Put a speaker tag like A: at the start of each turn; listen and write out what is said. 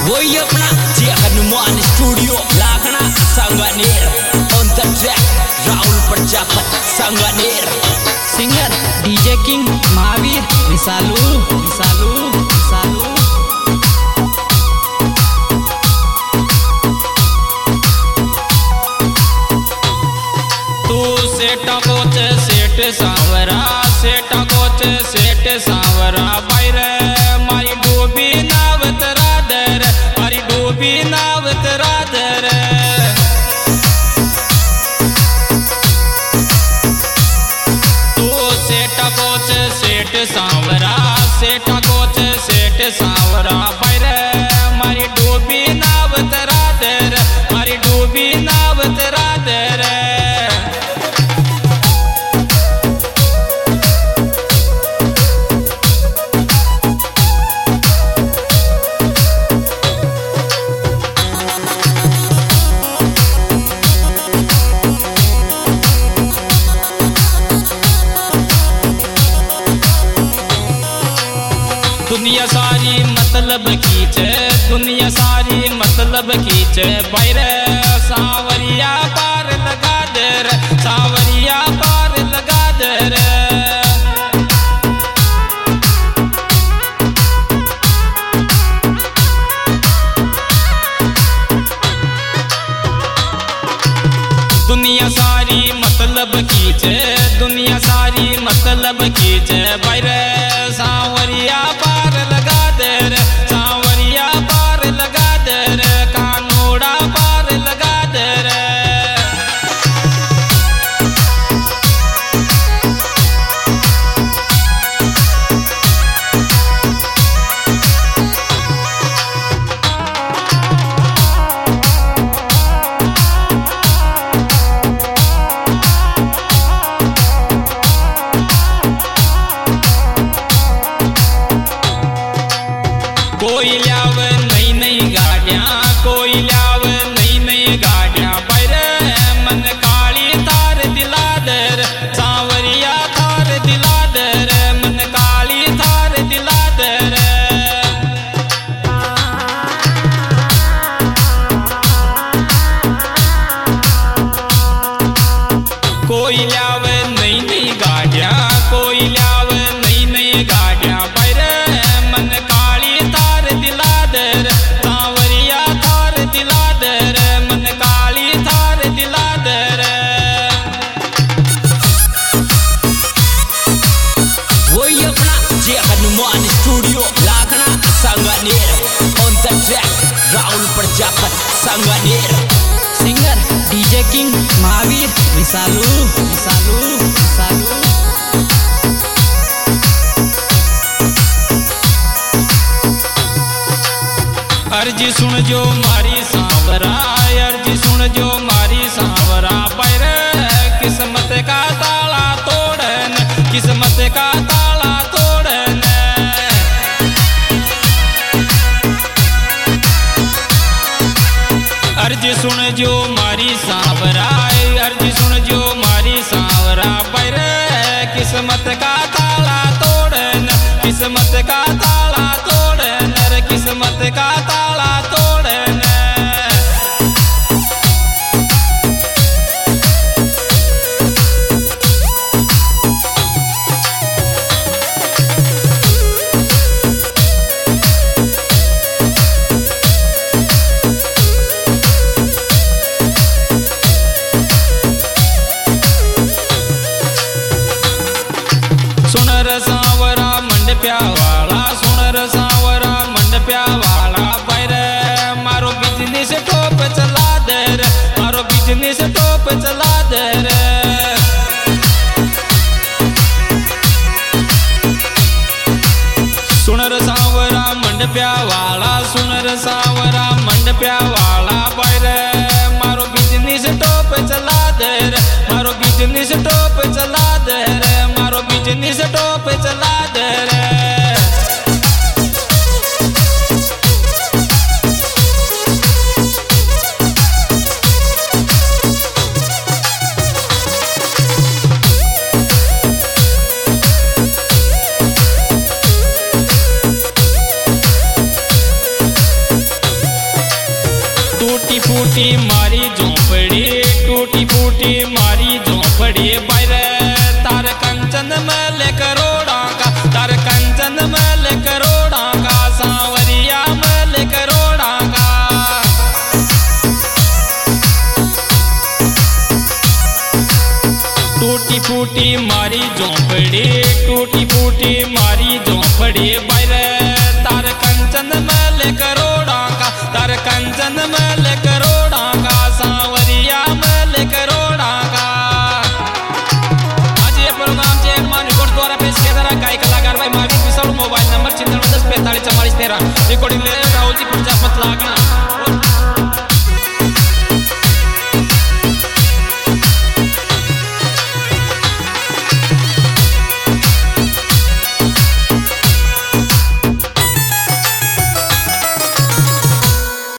A: वही अपना Jai Hanuman studio Lakhna Sanganer on the track Rahul Prajapat Sanganer
B: singer DJ king Mahaveer विशालू विशालू विशालू सेठ सांवरा सेठ सांवरा बायरे मारी डूबी नावत राधर मारी डूबी नावत राधर तू सेठ सांवरा सेठ सांवरा बायरे मारी डूबी नावत राधर मारी डूबी नावत राधर दुनिया सारी मतलब खींचे दुनिया सारी मतलब खींचे बैरे सांवरिया पार लगा दे रे सांवरिया पार लगा दे रे दुनिया सारी मतलब खींचे दुनिया सारी मतलब खींचे बैरे सांवरिया पार लगा दे रे सांवरिया पार लगा दे रे कानोड़ा पार लगा दे रे कोई ल्याव नई नई गाड़ियां कोई ल्याव नई नई गाड़ियां बैरे मन काली थार दिला दे रे सांवरिया थार दिला दे रे मन काली थार दिला दे रे कोई ल्याव नई नई गाड़ियां कोई ल्याव नई नई गाड़ियां बैरे मन काली थार दिला दे रे सांवरिया थार दिला दे रे मन काली थार दिला दे रे
A: वही अपना Jai Hanuman studio Lakhna Sanganer on the track Rahul Prajapat Sanganer
B: singer DJ king Mahaveer विशालू विशालू विशालू अर्जी सुन जो मारी सांवरा अर्जी सुन जो मारी सांवरा पैरे किस्मत का ताला तोड़न किस्मत का ताला तोड़न अर्जी सुन जो मारी सांवरा अर्जी सुन जो मारी सांवरा पैरे किस्मत का ताला तोड़न किस्मत का ताला तोड़न किस्मत का ताला तोड़न सुनर सांवरा मंडप्या वाला सुनर सांवरा मंडप्या वाला पैरे मारो बिजनेस टॉप चला दे रे मारो बिजनेस टॉप चला दे रे सुनर सांवरा मंडप्या वाला सुनर सांवरा मंडप्या वाला पैरे मारो बिजनेस टॉप चला दे रे मारो बिजनेस टॉप चला दे रे मारो बिजनेस टॉप चला दे रे फूटी मारी झोंपड़ी, टूटी फूटी मारी झोंपड़ी बाहर तार कंचन महल करोड़ा का, तार कंचन महल करोड़ा का, सांवरिया महल करोड़ा का। टूटी फूटी मारी झोंपड़ी, टूटी फूटी मारी झोंपड़ी।